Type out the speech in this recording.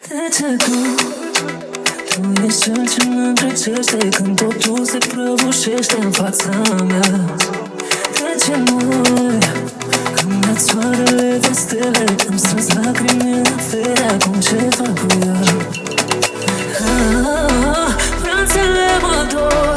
De ce tu ești cel ce mă îndrăgește când totul se prăbușește în fața mea? De ce noi îmi dat soarele de stele, îmi strâns lacrimile la fere, acum ce fac cu ea? Brațele mă dor.